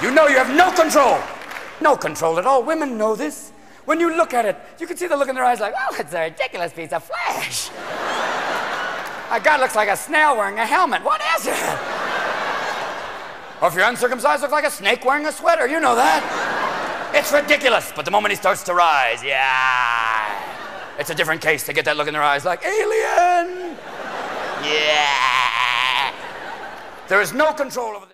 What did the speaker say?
You know you have no control. No control at all. Women know this. When you look at it, you can see the look in their eyes like, oh, it's a ridiculous piece of flesh. A guy looks like a snail wearing a helmet. What is it? Or if you're uncircumcised, look like a snake wearing a sweater. You know that. It's ridiculous. But the moment he starts to rise, yeah. It's a different case. They get that look in their eyes like, alien. Yeah. There is no control over the